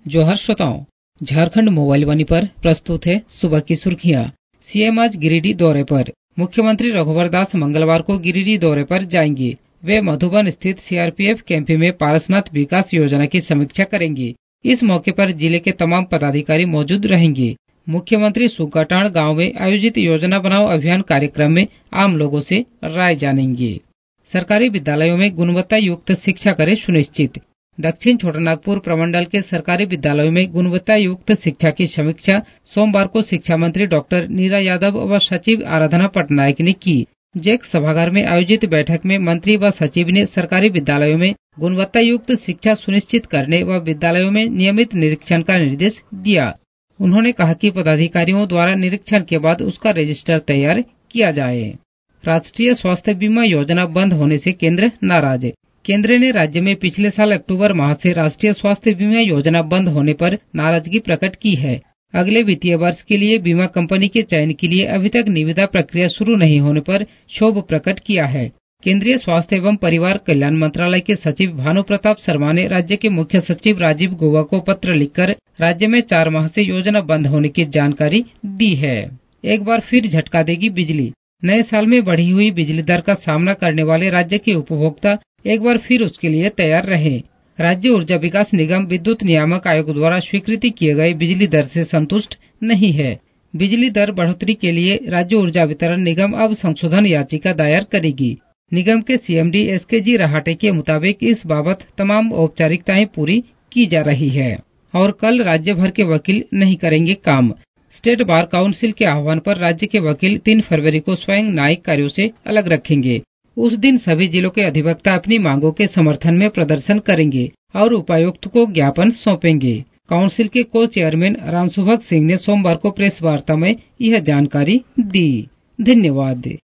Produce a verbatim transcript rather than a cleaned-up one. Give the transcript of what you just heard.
जोहर श्रोताओं, झारखंड मोबाइल वाणी पर प्रस्तुत है सुबह की सुर्खियां। सीएम आज गिरिडीह दौरे पर। मुख्यमंत्री रघुवर दास मंगलवार को गिरिडीह दौरे पर जाएंगे। वे मधुबन स्थित सीआरपीएफ कैंप में पारसनाथ विकास योजना की समीक्षा करेंगे। इस मौके पर जिले के तमाम पदाधिकारी मौजूद रहेंगे। मुख्यमंत्री सुकाटाण गांव में आयोजित योजना बनाओ अभियान कार्यक्रम में आम लोगों से राय जानेंगे। सरकारी विद्यालयों में गुणवत्ता युक्त शिक्षा करे सुनिश्चित। दक्षिण छोटानागपुर प्रमंडल के सरकारी विद्यालयों में गुणवत्ता युक्त शिक्षा की समीक्षा सोमवार को शिक्षा मंत्री डॉक्टर नीरा यादव व सचिव आराधना पटनायक ने की। जेक सभागार में आयोजित बैठक में मंत्री व सचिव ने सरकारी विद्यालयों में गुणवत्ता युक्त शिक्षा सुनिश्चित करने व विद्यालयों में नियमित निरीक्षण का निर्देश दिया। उन्होंने कहा कि पदाधिकारियों द्वारा निरीक्षण के बाद उसका रजिस्टर तैयार किया जाए। राष्ट्रीय स्वास्थ्य बीमा योजना बंद होने से केंद्र नाराज। केंद्र ने राज्य में पिछले साल अक्टूबर माह से राष्ट्रीय स्वास्थ्य बीमा योजना बंद होने पर नाराजगी प्रकट की है। अगले वित्तीय वर्ष के लिए बीमा कंपनी के चयन के लिए अभी तक निविदा प्रक्रिया शुरू नहीं होने पर क्षोभ प्रकट किया है। केंद्रीय स्वास्थ्य एवं परिवार कल्याण मंत्रालय के सचिव भानु प्रताप शर्मा ने राज्य के मुख्य सचिव राजीव गौबा को पत्र लिखकर राज्य में चार माह से योजना बंद होने की जानकारी दी है। एक बार फिर झटका देगी बिजली। नए साल में बढ़ी हुई बिजली दर का सामना करने वाले राज्य के उपभोक्ता एक बार फिर उसके लिए तैयार रहे। राज्य ऊर्जा विकास निगम विद्युत नियामक आयोग द्वारा स्वीकृति किए गए बिजली दर से संतुष्ट नहीं है। बिजली दर बढ़ोतरी के लिए राज्य ऊर्जा वितरण निगम अब संशोधन याचिका दायर करेगी। निगम के सीएमडी एसके जी रहाटे के मुताबिक इस बाबत तमाम औपचारिकताएं पूरी की जा रही है और कल राज्य भर के वकील नहीं करेंगे काम। स्टेट बार काउंसिल के आह्वान पर राज्य के वकील तीन फरवरी को स्वयं न्यायिक कार्यों से अलग रखेंगे। उस दिन सभी जिलों के अधिवक्ता अपनी मांगों के समर्थन में प्रदर्शन करेंगे और उपायुक्त को ज्ञापन सौंपेंगे। काउंसिल के को चेयरमैन रामसुभग सिंह ने सोमवार को प्रेस वार्ता में यह जानकारी दी। धन्यवाद।